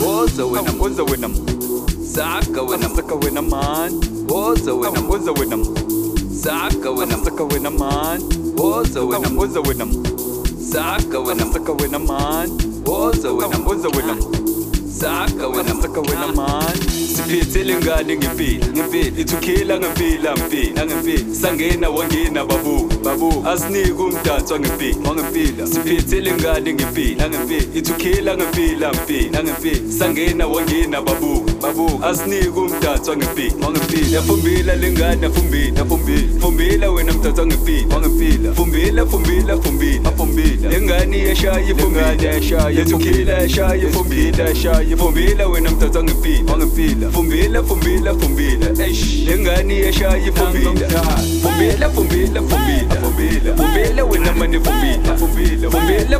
woza wena saka wena man woza wena saka wena man woza wena saka wena man woza wena saka wena man siphethele ngane ngempila ithukhela ngempila sangena wangena babu asinike umdanso ngempila siphethele ngane ngempila ithukhela ngempila sangena wangena babu asinike umdanso ngempila yafumbila lengane fumbila wena mdanso ngempila fumbila lengane yashaya ifumbila yethukhela yashaya fumbila wena mdanso ngempila fumbila lengane yashaya ifumbila fumbila wena mane fumbila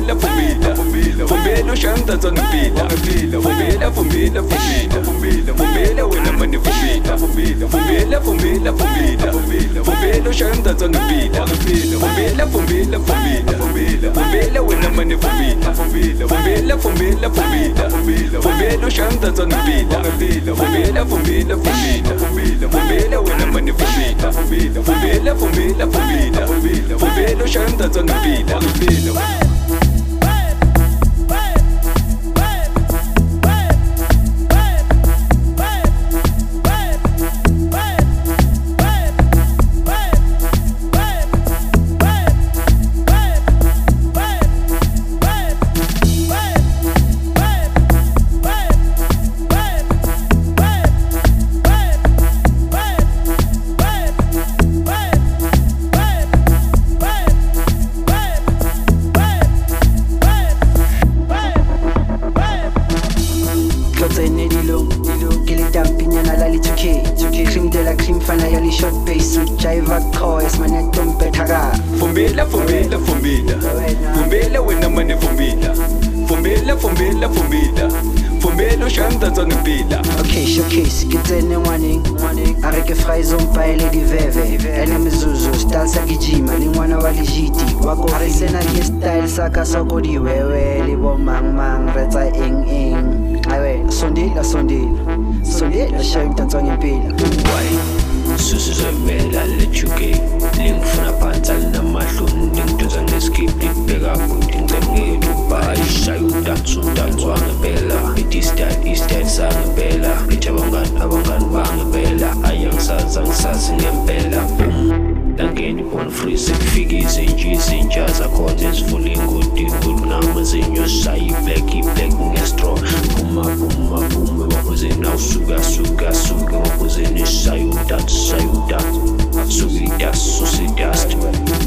ushaya mdanso ngempila fumbila wena mane fumbila ushaya mdanso ngempila fumbila wena mane fumbila ushaya mdanso ngempila fumbila wena mane fumbila ushaya mdanso ngempila fumbila wena mane fumbila ushaya mdanso ngempila okay showcase kitsene ngwane areke fries umpayele diveve enemizuzu style sakijima lingwana walijiti wako arisena ke style saka sokodi wewe libomang retsa ing awe sondela shaya mdanso ngempila Susu zemela lechuke lingifuna phansi alinamahloni ngidonsa ngeskip libheka kude ngicemile Dubai shaya udanso wangempela istyle sangempela ngithi abangani bangempela ayangisazi ngempela langeni born free sekufika izinja zakhona ezivula ingodi nama zinyoshaya black ngestrong buma wabuzeni awusuka wabuzeni shaya udanso susidust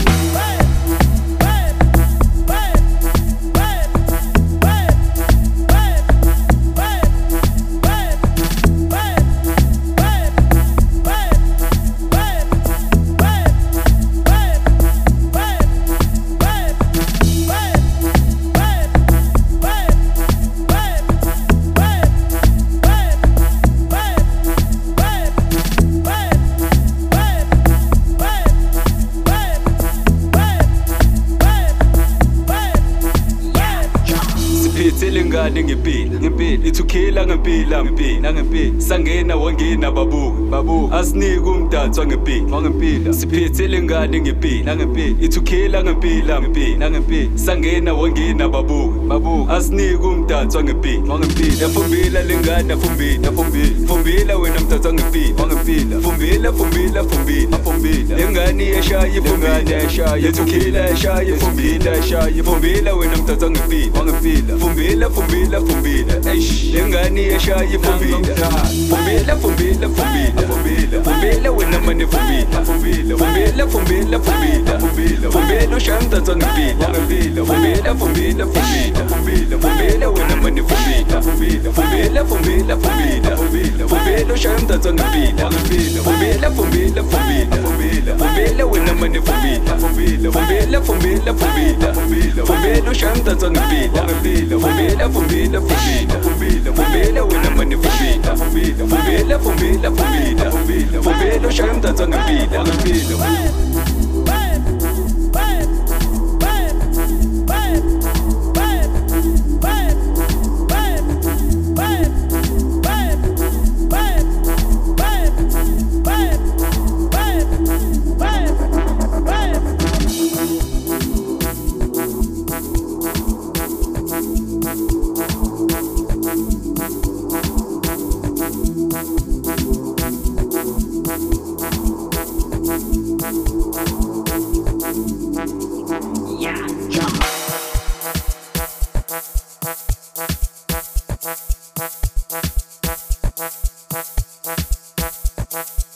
ngane ngempila ithukhela ngempila sangena wangena babu asinike umdanso ngempila siphethele ngane ngempila ithukhela ngempila sangena wangena babu asinike umdanso ngempila yafumbila lengane fumbila wena mdanso ngempila fumbila lengane yashaya ifumbila yethukhela yashaya fumbila wena mdanso ngempila fumbila lengane yashaya ifumbila fumbila wena mane fumbila ushaya mdanso ngempila fumbila wena mane fumbila ushaya mdanso ngempila fumbila wena mane fumbila ushaya mdanso ngempila fumbila wena mane fumbila ushaya mdanso ngempila Fumbela